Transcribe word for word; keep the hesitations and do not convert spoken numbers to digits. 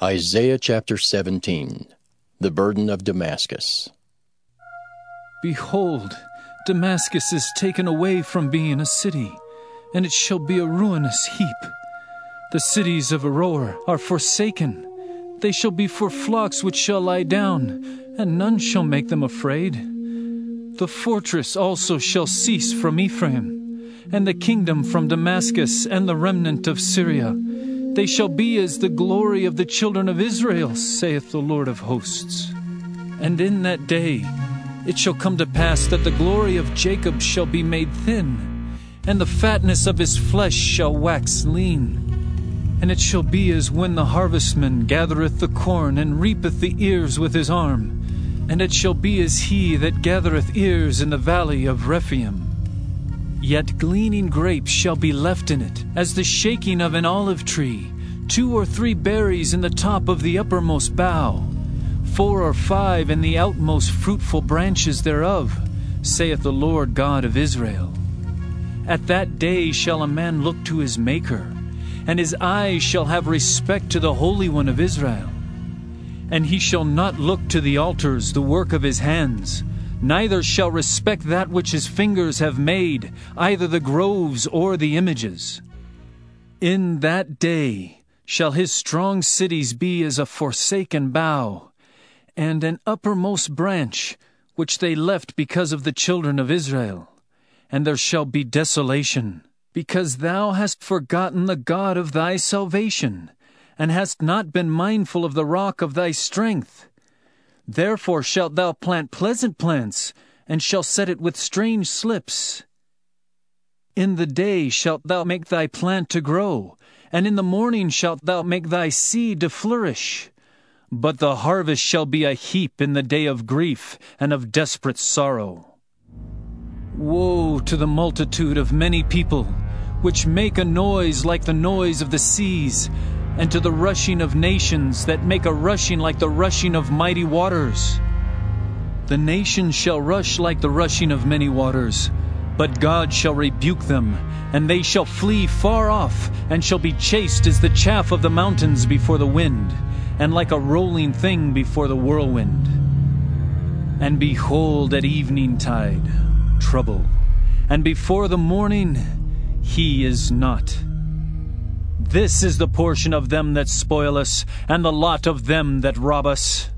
Isaiah chapter seventeen. The Burden of Damascus. Behold, Damascus is taken away from being a city, and it shall be a ruinous heap. The cities of Aroer are forsaken. They shall be for flocks which shall lie down, and none shall make them afraid. The fortress also shall cease from Ephraim, and the kingdom from Damascus, and the remnant of Syria. They shall be as the glory of the children of Israel, saith the Lord of hosts. And in that day it shall come to pass that the glory of Jacob shall be made thin, and the fatness of his flesh shall wax lean. And it shall be as when the harvestman gathereth the corn, and reapeth the ears with his arm. And it shall be as he that gathereth ears in the valley of Rephaim. Yet gleaning grapes shall be left in it, as the shaking of an olive tree, two or three berries in the top of the uppermost bough, four or five in the outmost fruitful branches thereof, saith the Lord God of Israel. At that day shall a man look to his Maker, and his eyes shall have respect to the Holy One of Israel. And he shall not look to the altars, the work of his hands, neither shall respect that which his fingers have made, either the groves or the images. In that day shall his strong cities be as a forsaken bough, and an uppermost branch, which they left because of the children of Israel. And there shall be desolation, because thou hast forgotten the God of thy salvation, and hast not been mindful of the rock of thy strength. Therefore shalt thou plant pleasant plants, and shalt set it with strange slips. In the day shalt thou make thy plant to grow, and in the morning shalt thou make thy seed to flourish. But the harvest shall be a heap in the day of grief and of desperate sorrow. Woe to the multitude of many people, which make a noise like the noise of the seas, and to the rushing of nations that make a rushing like the rushing of mighty waters. The nations shall rush like the rushing of many waters, but God shall rebuke them, and they shall flee far off, and shall be chased as the chaff of the mountains before the wind, and like a rolling thing before the whirlwind. And behold, at eventide, trouble, and before the morning, he is not. This is the portion of them that spoil us, and the lot of them that rob us.